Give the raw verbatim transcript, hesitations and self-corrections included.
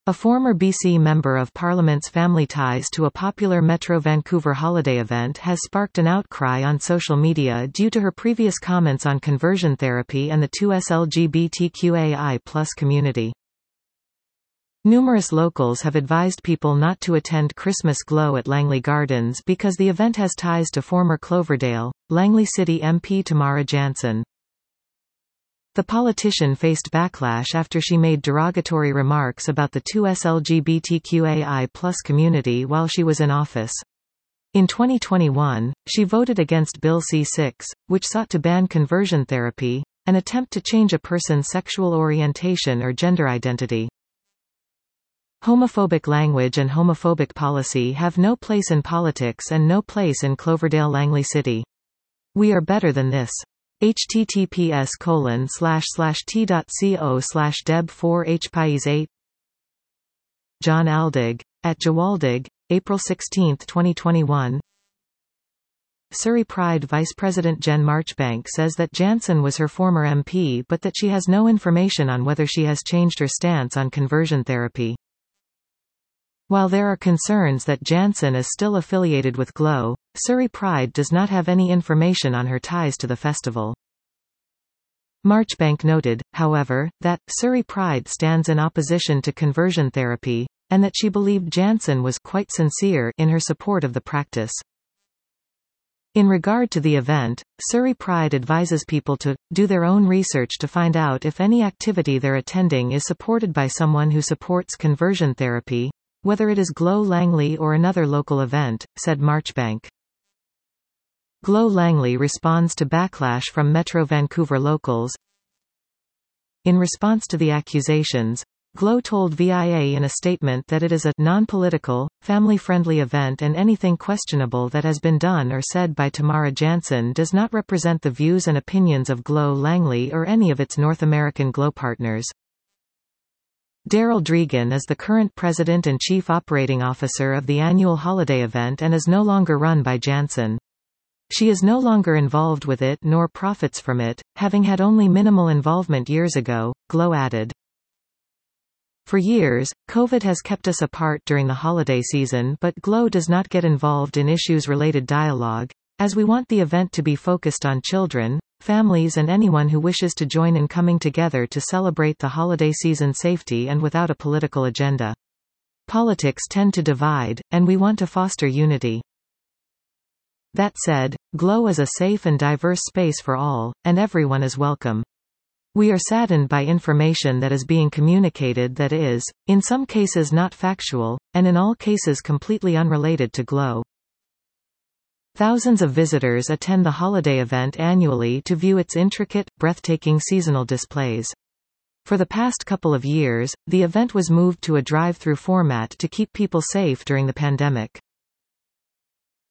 A former B C Member of Parliament's family ties to a popular Metro Vancouver holiday event has sparked an outcry on social media due to her previous comments on conversion therapy and the two S L G B T Q A I plus community. Numerous locals have advised people not to attend Christmas Glow at Langley Gardens because the event has ties to former Cloverdale, Langley City M P Tamara Jansen. The politician faced backlash after she made derogatory remarks about the two S L G B T Q A I plus community while she was in office. In twenty twenty-one, she voted against Bill C six, which sought to ban conversion therapy, an attempt to change a person's sexual orientation or gender identity. Homophobic language and homophobic policy have no place in politics and no place in Cloverdale Langley City. We are better than this. https colon slash slash t.co slash deb four hpies eight John Aldig, at Jawaldig, April sixteenth twenty twenty-one. Surrey Pride Vice President Jen Marchbank says that Jansen was her former M P but that she has no information on whether she has changed her stance on conversion therapy. While there are concerns that Jansen is still affiliated with Glow, Surrey Pride does not have any information on her ties to the festival. Marchbank noted, however, that Surrey Pride stands in opposition to conversion therapy, and that she believed Jansen was quite sincere in her support of the practice. In regard to the event, Surrey Pride advises people to do their own research to find out if any activity they're attending is supported by someone who supports conversion therapy, whether it is Glow Langley or another local event, said Marchbank. Glow Langley responds to backlash from Metro Vancouver locals. In response to the accusations, Glow told V I A in a statement that it is a non-political, family-friendly event and anything questionable that has been done or said by Tamara Jansen does not represent the views and opinions of Glow Langley or any of its North American Glow partners. Daryl Dregan is the current president and chief operating officer of the annual holiday event and is no longer run by Jansen. She is no longer involved with it nor profits from it, having had only minimal involvement years ago, Glow added. For years, COVID has kept us apart during the holiday season, but Glow does not get involved in issues-related dialogue, as we want the event to be focused on children, families and anyone who wishes to join in coming together to celebrate the holiday season safety and without a political agenda. Politics tend to divide, and we want to foster unity. That said, Glow is a safe and diverse space for all, and everyone is welcome. We are saddened by information that is being communicated that is, in some cases not factual, and in all cases completely unrelated to Glow. Thousands of visitors attend the holiday event annually to view its intricate, breathtaking seasonal displays. For the past couple of years, the event was moved to a drive-through format to keep people safe during the pandemic.